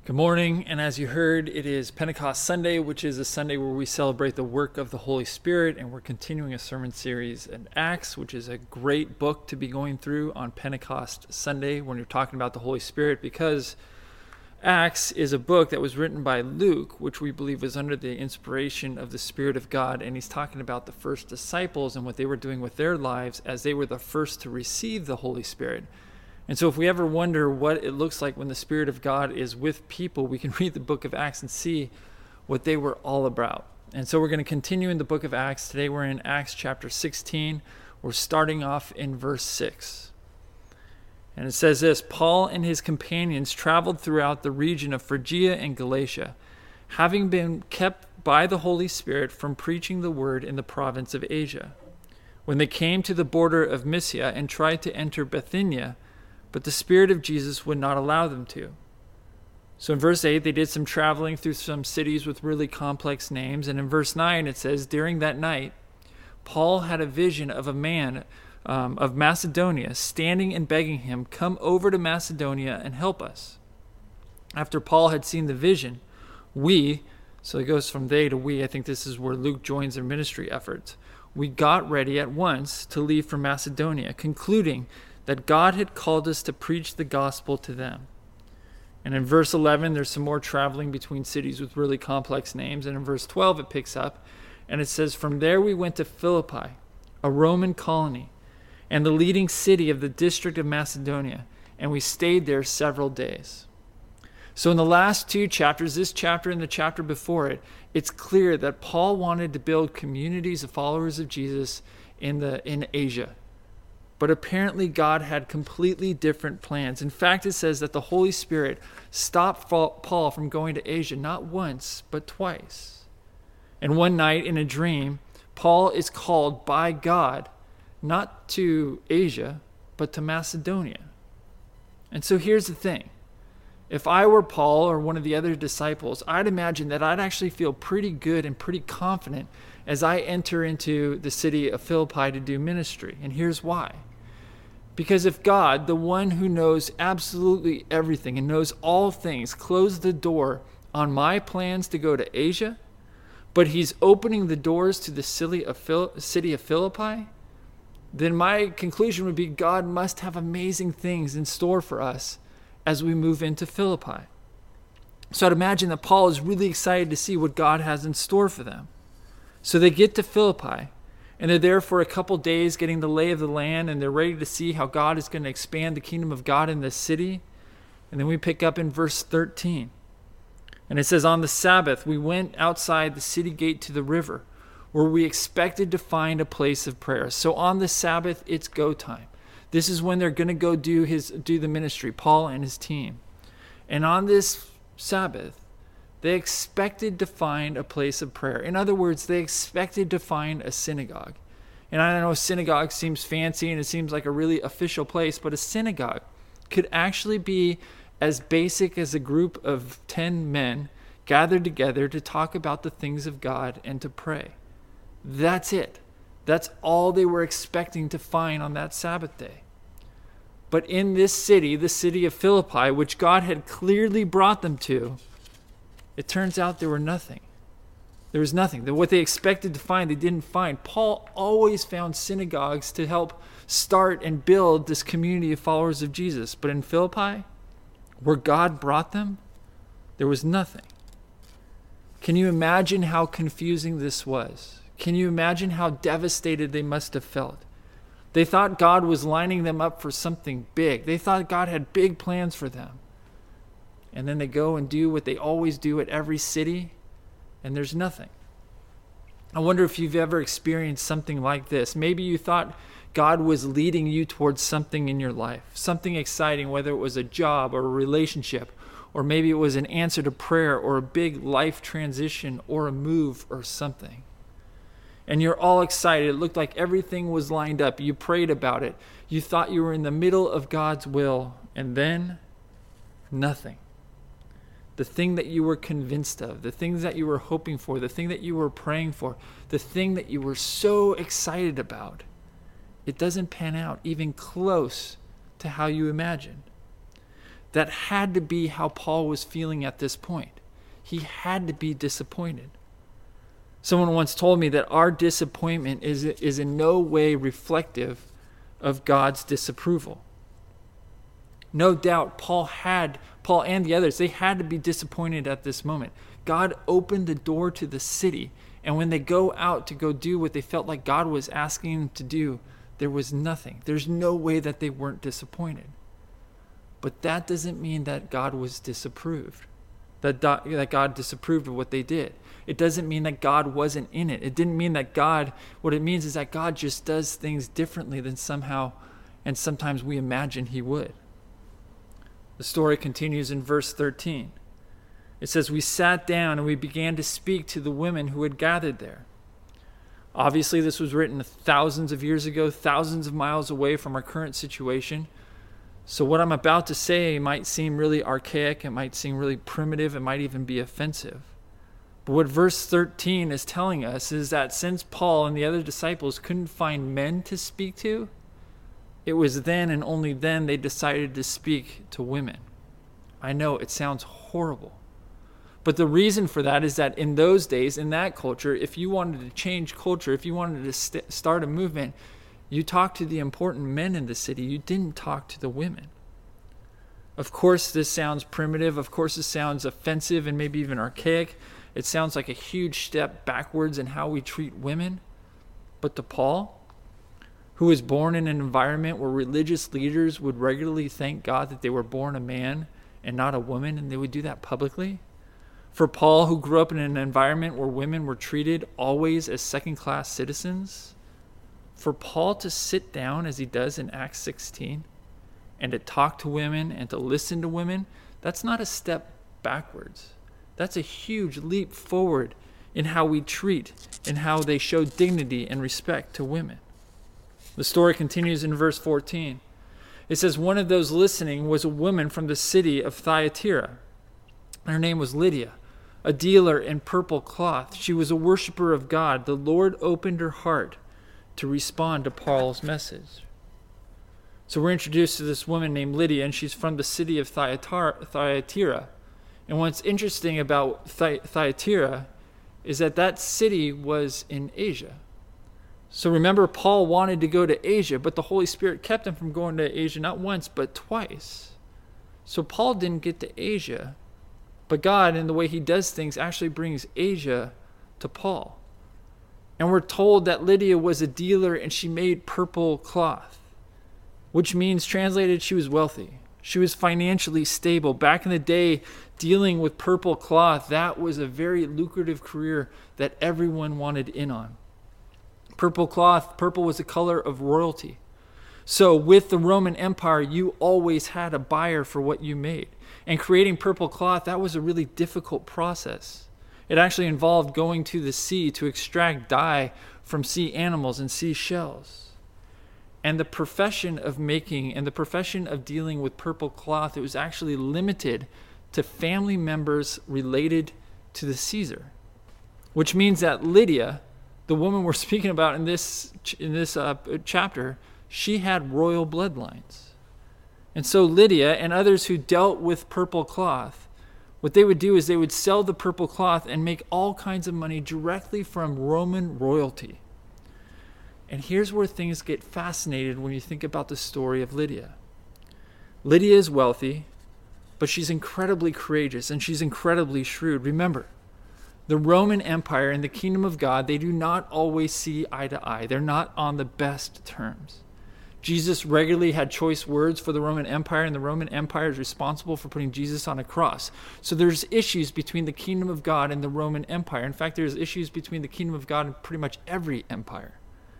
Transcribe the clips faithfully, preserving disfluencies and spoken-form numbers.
Good morning, and as you heard, it is Pentecost Sunday, which is a Sunday where we celebrate the work of the Holy Spirit, and we're continuing a sermon series in Acts, which is a great book to be going through on Pentecost Sunday when you're talking about the Holy Spirit, because Acts is a book that was written by Luke, which we believe was under the inspiration of the Spirit of God, and he's talking about the first disciples and what they were doing with their lives as they were the first to receive the Holy Spirit. And so if we ever wonder what it looks like when the Spirit of God is with people, we can read the book of Acts and see what they were all about. And so we're going to continue in the book of Acts. Today we're in Acts chapter sixteen. We're starting off in verse six. And it says this: Paul and his companions traveled throughout the region of Phrygia and Galatia, having been kept by the Holy Spirit from preaching the word in the province of Asia. When they came to the border of Mysia and tried to enter Bithynia, but the Spirit of Jesus would not allow them to. So in verse eight, they did some traveling through some cities with really complex names. And in verse nine, it says, during that night, Paul had a vision of a man um, of Macedonia standing and begging him, come over to Macedonia and help us. After Paul had seen the vision, we, so it goes from they to we, I think this is where Luke joins their ministry efforts, we got ready at once to leave for Macedonia, concluding that God had called us to preach the gospel to them. And in verse eleven, there's some more traveling between cities with really complex names. And in verse twelve, it picks up, and it says, from there we went to Philippi, a Roman colony, and the leading city of the district of Macedonia, and we stayed there several days. So in the last two chapters, this chapter and the chapter before it, it's clear that Paul wanted to build communities of followers of Jesus in the in Asia. But apparently God had completely different plans. In fact, it says that the Holy Spirit stopped Paul from going to Asia not once, but twice. And one night in a dream, Paul is called by God not to Asia, but to Macedonia. And so here's the thing. If I were Paul or one of the other disciples, I'd imagine that I'd actually feel pretty good and pretty confident as I enter into the city of Philippi to do ministry. And here's why. Because if God, the one who knows absolutely everything and knows all things, closed the door on my plans to go to Asia, but he's opening the doors to the city of Philippi, then my conclusion would be God must have amazing things in store for us as we move into Philippi. So I'd imagine that Paul is really excited to see what God has in store for them. So they get to Philippi, and they're there for a couple days getting the lay of the land, and they're ready to see how God is going to expand the kingdom of God in this city. And then we pick up in verse thirteen. And it says, on the Sabbath, we went outside the city gate to the river, where we expected to find a place of prayer. So on the Sabbath, it's go time. This is when they're going to go do his do the ministry, Paul and his team. And on this Sabbath, they expected to find a place of prayer. In other words, they expected to find a synagogue. And I know synagogue seems fancy and it seems like a really official place, but a synagogue could actually be as basic as a group of ten men gathered together to talk about the things of God and to pray. That's it. That's all they were expecting to find on that Sabbath day. But in this city, the city of Philippi, which God had clearly brought them to, it turns out there were nothing. There was nothing. What they expected to find, they didn't find. Paul always found synagogues to help start and build this community of followers of Jesus. But in Philippi, where God brought them, there was nothing. Can you imagine how confusing this was? Can you imagine how devastated they must have felt? They thought God was lining them up for something big. They thought God had big plans for them. And then they go and do what they always do at every city, and there's nothing. I wonder if you've ever experienced something like this. Maybe you thought God was leading you towards something in your life, something exciting, whether it was a job or a relationship, or maybe it was an answer to prayer or a big life transition or a move or something. And you're all excited. It looked like everything was lined up. You prayed about it. You thought you were in the middle of God's will, and then nothing. The thing that you were convinced of, the things that you were hoping for, the thing that you were praying for, the thing that you were so excited about, it doesn't pan out even close to how you imagined. That had to be how Paul was feeling at this point. He had to be disappointed. Someone once told me that our disappointment is, is in no way reflective of God's disapproval. No doubt Paul had, Paul and the others, they had to be disappointed at this moment. God opened the door to the city, and when they go out to go do what they felt like God was asking them to do, there was nothing. There's no way that they weren't disappointed. But that doesn't mean that God was disapproved, that, that God disapproved of what they did. It doesn't mean that God wasn't in it. It didn't mean that God, what it means is that God just does things differently than somehow and sometimes we imagine he would. The story continues in verse thirteen. It says, "We sat down and we began to speak to the women who had gathered there." Obviously, this was written thousands of years ago, thousands of miles away from our current situation. So what I'm about to say might seem really archaic. It might seem really primitive. It might even be offensive. But what verse thirteen is telling us is that since Paul and the other disciples couldn't find men to speak to, it was then and only then they decided to speak to women. I know it sounds horrible. But the reason for that is that in those days, in that culture, if you wanted to change culture, if you wanted to st- start a movement, you talked to the important men in the city. You didn't talk to the women. Of course, this sounds primitive. Of course, this sounds offensive and maybe even archaic. It sounds like a huge step backwards in how we treat women. But to Paul, who was born in an environment where religious leaders would regularly thank God that they were born a man and not a woman, and they would do that publicly. For Paul, who grew up in an environment where women were treated always as second-class citizens, for Paul to sit down as he does in Acts sixteen and to talk to women and to listen to women, that's not a step backwards. That's a huge leap forward in how we treat and how they show dignity and respect to women. The story continues in verse fourteen. It says, "One of those listening was a woman from the city of Thyatira. Her name was Lydia, a dealer in purple cloth. She was a worshiper of God. The Lord opened her heart to respond to Paul's message." So we're introduced to this woman named Lydia, and she's from the city of Thyatira. And what's interesting about Thy- Thyatira is that that city was in Asia. So remember, Paul wanted to go to Asia, but the Holy Spirit kept him from going to Asia not once, but twice. So Paul didn't get to Asia, but God, in the way he does things, actually brings Asia to Paul. And we're told that Lydia was a dealer and she made purple cloth, which means, translated, she was wealthy. She was financially stable. Back in the day, dealing with purple cloth, that was a very lucrative career that everyone wanted in on. Purple cloth, purple was the color of royalty. So with the Roman Empire, you always had a buyer for what you made. And creating purple cloth, that was a really difficult process. It actually involved going to the sea to extract dye from sea animals and sea shells. And the profession of making and the profession of dealing with purple cloth, it was actually limited to family members related to the Caesar. Which means that Lydia, the woman we're speaking about in this in this uh, chapter, she had royal bloodlines. And so Lydia and others who dealt with purple cloth, what they would do is they would sell the purple cloth and make all kinds of money directly from Roman royalty. And here's where things get fascinated when you think about the story of Lydia. Lydia is wealthy, but she's incredibly courageous and she's incredibly shrewd. Remember, the Roman Empire and the kingdom of God, they do not always see eye to eye. They're not on the best terms. Jesus regularly had choice words for the Roman Empire, and the Roman Empire is responsible for putting Jesus on a cross. So there's issues between the kingdom of God and the Roman Empire. In fact, there's issues between the kingdom of God and pretty much every empire.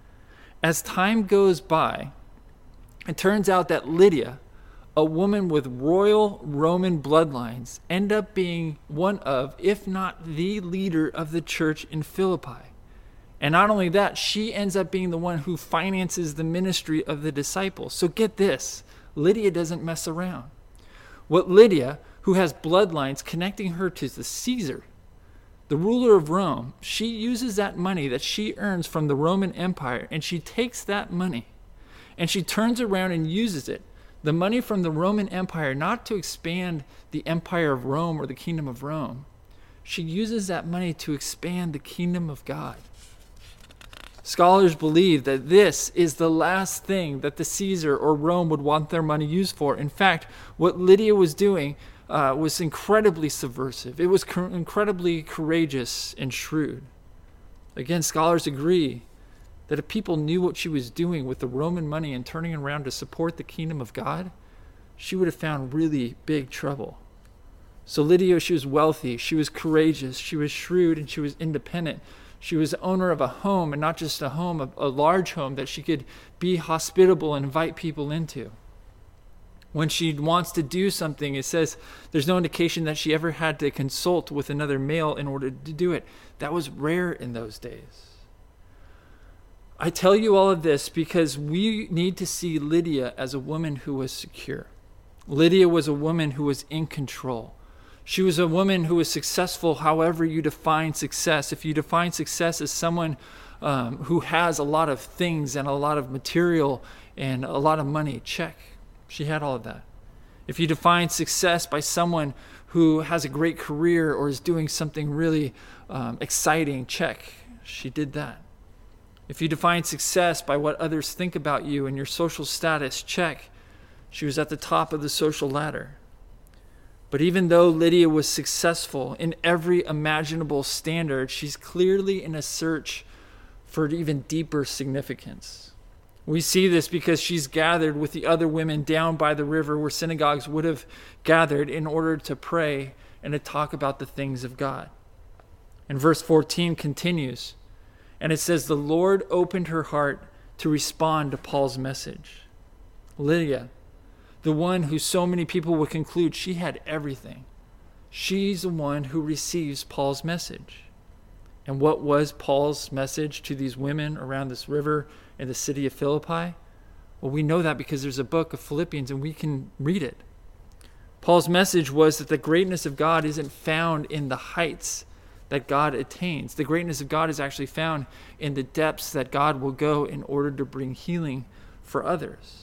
As time goes by, it turns out that Lydia, a woman with royal Roman bloodlines, end up being one of, if not the leader of the church in Philippi. And not only that, she ends up being the one who finances the ministry of the disciples. So get this, Lydia doesn't mess around. What Lydia, who has bloodlines connecting her to the Caesar, the ruler of Rome, she uses that money that she earns from the Roman Empire, and she takes that money and she turns around and uses it The money from the Roman Empire, not to expand the empire of Rome or the kingdom of Rome. She uses that money to expand the kingdom of God. Scholars believe that this is the last thing that the Caesar or Rome would want their money used for. In fact, what Lydia was doing uh, was incredibly subversive. It was cr- incredibly courageous and shrewd. Again, scholars agree that if people knew what she was doing with the Roman money and turning it around to support the kingdom of God, she would have found really big trouble. So Lydia, she was wealthy, she was courageous, she was shrewd, and she was independent. She was the owner of a home, and not just a home, a, a large home that she could be hospitable and invite people into. When she wants to do something, it says there's no indication that she ever had to consult with another male in order to do it. That was rare in those days. I tell you all of this because we need to see Lydia as a woman who was secure. Lydia was a woman who was in control. She was a woman who was successful however you define success. If you define success as someone um, who has a lot of things and a lot of material and a lot of money, check. She had all of that. If you define success by someone who has a great career or is doing something really um, exciting, check. She did that. If you define success by what others think about you and your social status, check. She was at the top of the social ladder. But even though Lydia was successful in every imaginable standard, she's clearly in a search for even deeper significance. We see this because she's gathered with the other women down by the river where synagogues would have gathered in order to pray and to talk about the things of God. And verse fourteen continues, and it says, the Lord opened her heart to respond to Paul's message. Lydia, the one who so many people would conclude she had everything, she's the one who receives Paul's message. And what was Paul's message to these women around this river in the city of Philippi? Well, we know that because there's a book of Philippians and we can read it. Paul's message was that the greatness of God isn't found in the heights that God attains. The greatness of God is actually found in the depths that God will go in order to bring healing for others.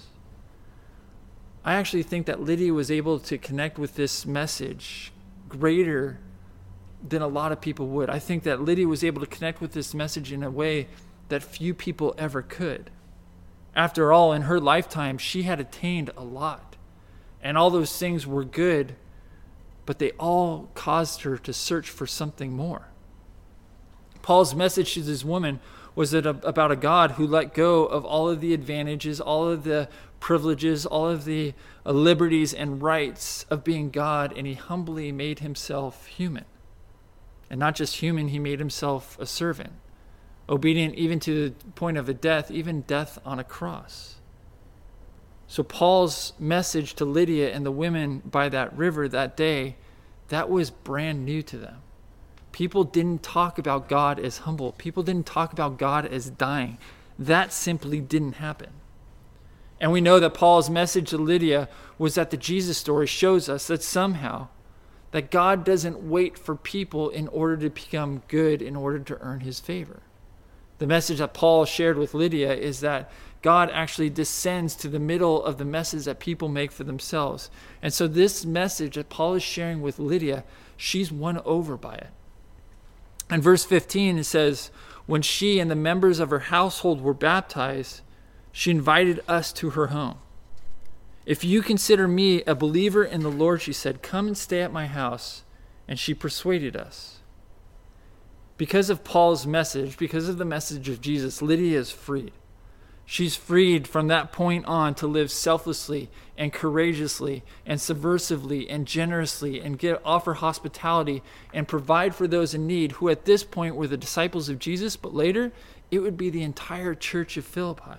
I actually think that Lydia was able to connect with this message greater than a lot of people would. I think that Lydia was able to connect with this message in a way that few people ever could. After all, in her lifetime, she had attained a lot. And all those things were good, but they all caused her to search for something more. Paul's message to this woman was that about a God who let go of all of the advantages, all of the privileges, all of the uh, liberties and rights of being God, and he humbly made himself human. And not just human, he made himself a servant, obedient even to the point of a death, even death on a cross. So Paul's message to Lydia and the women by that river that day, that was brand new to them. People didn't talk about God as humble. People didn't talk about God as dying. That simply didn't happen. And we know that Paul's message to Lydia was that the Jesus story shows us that somehow that God doesn't wait for people in order to become good, in order to earn his favor. The message that Paul shared with Lydia is that God actually descends to the middle of the messes that people make for themselves. And so this message that Paul is sharing with Lydia, she's won over by it. In verse fifteen, it says, when she and the members of her household were baptized, she invited us to her home. If you consider me a believer in the Lord, she said, come and stay at my house. And she persuaded us. Because of Paul's message, because of the message of Jesus, Lydia is freed. She's freed from that point on to live selflessly and courageously and subversively and generously and give, offer hospitality and provide for those in need, who at this point were the disciples of Jesus, but later it would be the entire church of Philippi.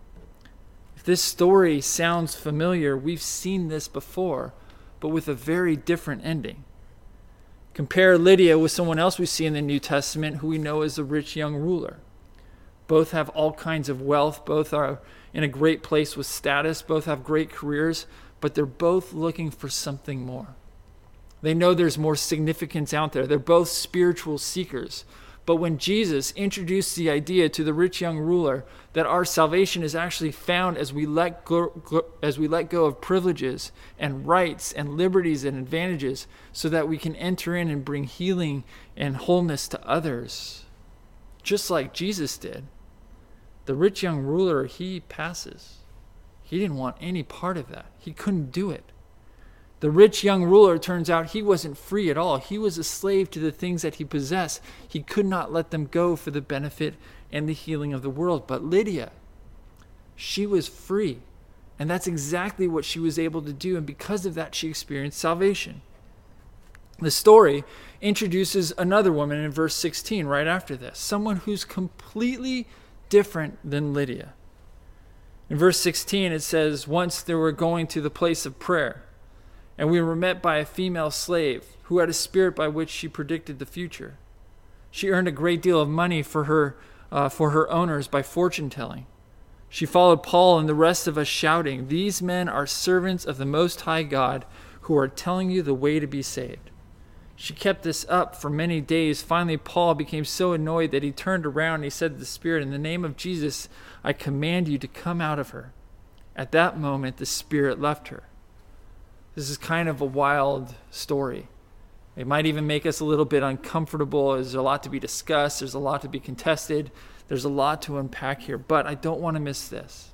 If this story sounds familiar, we've seen this before, but with a very different ending. Compare Lydia with someone else we see in the New Testament who we know as the rich young ruler. Both have all kinds of wealth. Both are in a great place with status. Both have great careers, but they're both looking for something more. They know there's more significance out there. They're both spiritual seekers, But when Jesus introduced the idea to the rich young ruler that our salvation is actually found as we let go, as we let go of privileges and rights and liberties and advantages so that we can enter in and bring healing and wholeness to others, just like Jesus did, the rich young ruler, he passes. He didn't want any part of that. He couldn't do it. The rich young ruler, turns out, he wasn't free at all. He was a slave to the things that he possessed. He could not let them go for the benefit and the healing of the world. But Lydia, she was free. And that's exactly what she was able to do. And because of that, she experienced salvation. The story introduces another woman in verse sixteen, right after this. Someone who's completely different than Lydia. In verse sixteen, it says, once they were going to the place of prayer, and we were met by a female slave who had a spirit by which she predicted the future. She earned a great deal of money for her uh, for her owners by fortune telling. She followed Paul and the rest of us shouting, "These men are servants of the Most High God who are telling you the way to be saved." She kept this up for many days. Finally, Paul became so annoyed that he turned around and he said to the spirit, "In the name of Jesus, I command you to come out of her." At that moment, the spirit left her. This is kind of a wild story. It might even make us a little bit uncomfortable. There's a lot to be discussed. There's a lot to be contested. There's a lot to unpack here. But I don't want to miss this.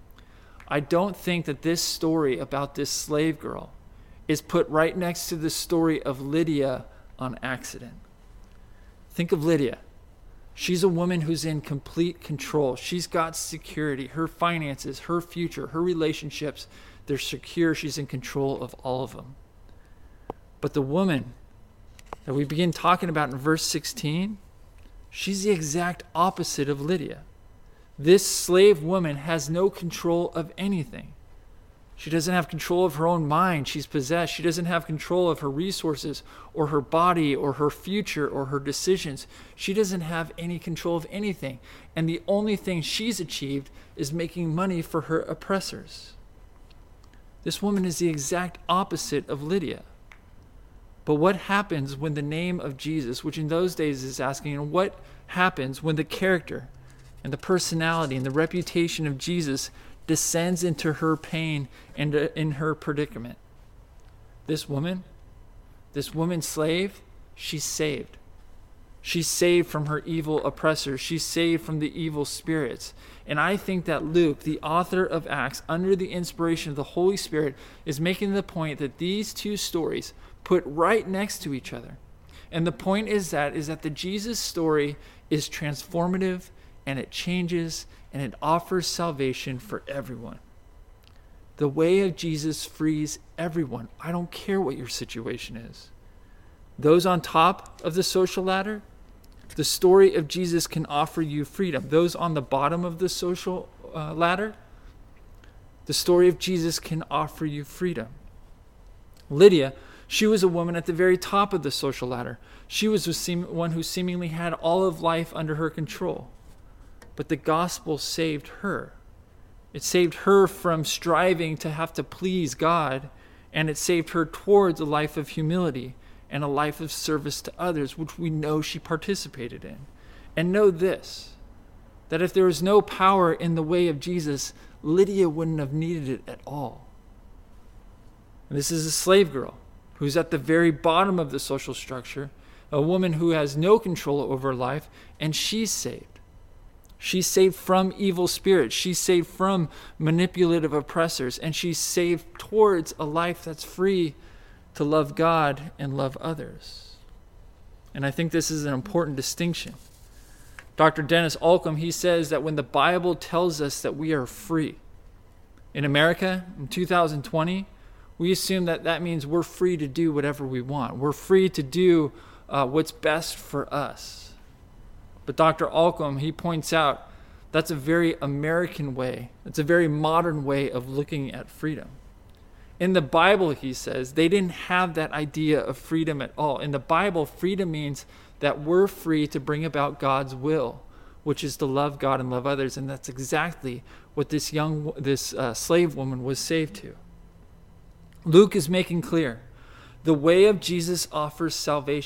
I don't think that this story about this slave girl is put right next to the story of Lydia on accident. Think of Lydia. She's a woman who's in complete control. She's got security. Her finances, her future, her relationships, they're secure. She's in control of all of them. But the woman that we begin talking about in verse sixteen, she's the exact opposite of Lydia. This slave woman has no control of anything. She doesn't have control of her own mind. She's possessed. She doesn't have control of her resources or her body or her future or her decisions. She doesn't have any control of anything. And the only thing she's achieved is making money for her oppressors. This woman is the exact opposite of Lydia. But what happens when the name of Jesus, which in those days is asking, and what happens when the character and the personality and the reputation of Jesus descends into her pain and in her predicament? This woman, this woman slave, she's saved. She's saved from her evil oppressors. She's saved from the evil spirits. And I think that Luke, the author of Acts, under the inspiration of the Holy Spirit, is making the point that these two stories put right next to each other. And the point is that is that the Jesus story is transformative, and it changes, and it offers salvation for everyone. The way of Jesus frees everyone. I don't care what your situation is. Those on top of the social ladder, the story of Jesus can offer you freedom. Those on the bottom of the social uh, ladder, the story of Jesus can offer you freedom. Lydia, she was a woman at the very top of the social ladder. She was one who seemingly had all of life under her control. But the gospel saved her. It saved her from striving to have to please God, and it saved her towards a life of humility and a life of service to others, which we know she participated in. And know this, that if there was no power in the way of Jesus, Lydia wouldn't have needed it at all. And this is a slave girl who's at the very bottom of the social structure, a woman who has no control over her life, and she's saved. She's saved from evil spirits. She's saved from manipulative oppressors, and she's saved towards a life that's free to love God and love others. And I think this is an important distinction. Doctor Dennis Alcom, he says that when the Bible tells us that we are free, in America in two thousand twenty, we assume that that means we're free to do whatever we want. We're free to do uh, what's best for us. But Doctor Alcom, he points out that's a very American way. It's a very modern way of looking at freedom. In the Bible, he says, they didn't have that idea of freedom at all. In the Bible, freedom means that we're free to bring about God's will, which is to love God and love others. And that's exactly what this young, this uh, slave woman was saved to. Luke is making clear the way of Jesus offers salvation.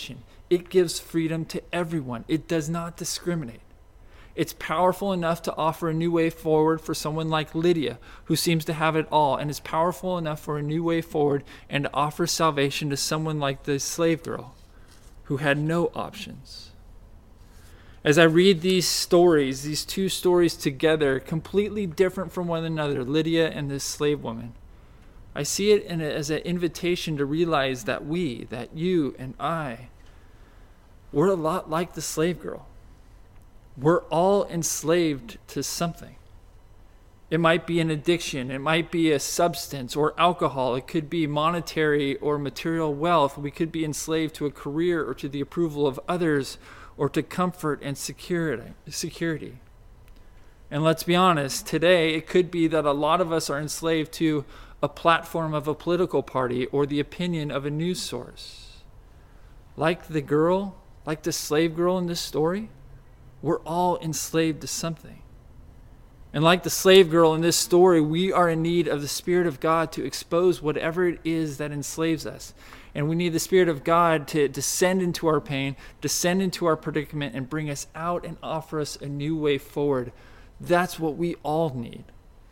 It gives freedom to everyone. It does not discriminate. It's powerful enough to offer a new way forward for someone like Lydia, who seems to have it all, and it's powerful enough for a new way forward and to offer salvation to someone like the slave girl, who had no options. As I read these stories, these two stories together, completely different from one another, Lydia and this slave woman, I see it in a, as an invitation to realize that we, that you and I, we're a lot like the slave girl. We're all enslaved to something. It might be an addiction. It might be a substance or alcohol. It could be monetary or material wealth. We could be enslaved to a career or to the approval of others or to comfort and security. security. And let's be honest, today it could be that a lot of us are enslaved to a platform of a political party or the opinion of a news source. Like the girl, like the slave girl in this story, we're all enslaved to something. And like the slave girl in this story, we are in need of the Spirit of God to expose whatever it is that enslaves us. And we need the Spirit of God to descend into our pain, descend into our predicament, and bring us out and offer us a new way forward. That's what we all need.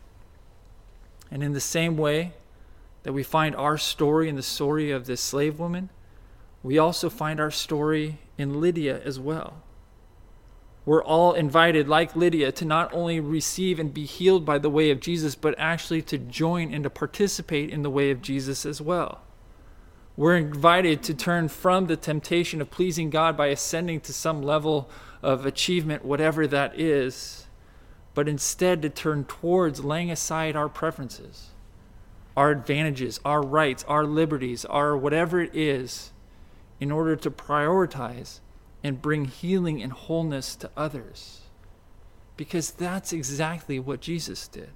And in the same way that we find our story in the story of this slave woman, we also find our story in Lydia as well. We're all invited, like Lydia, to not only receive and be healed by the way of Jesus, but actually to join and to participate in the way of Jesus as well. We're invited to turn from the temptation of pleasing God by ascending to some level of achievement, whatever that is, but instead to turn towards laying aside our preferences, our advantages, our rights, our liberties, our whatever it is, in order to prioritize and bring healing and wholeness to others. Because that's exactly what Jesus did.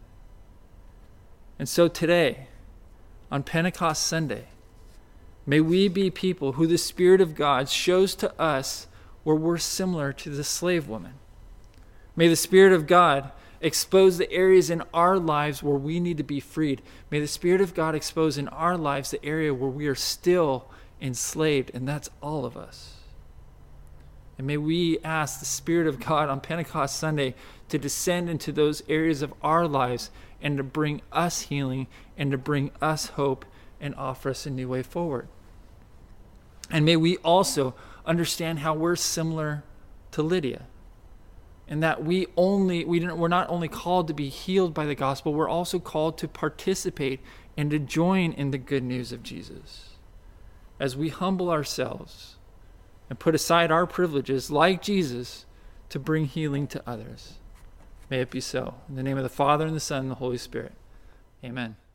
And so today, on Pentecost Sunday, may we be people who the Spirit of God shows to us where we're similar to the slave woman. May the Spirit of God expose the areas in our lives where we need to be freed. May the Spirit of God expose in our lives the area where we are still enslaved, and that's all of us. And may we ask the Spirit of God on Pentecost Sunday to descend into those areas of our lives and to bring us healing and to bring us hope and offer us a new way forward. And may we also understand how we're similar to Lydia, and that we only we didn't, we're not only called to be healed by the gospel, we're also called to participate and to join in the good news of Jesus. As we humble ourselves and put aside our privileges like Jesus to bring healing to others. May it be so. In the name of the Father, and the Son, and the Holy Spirit. Amen.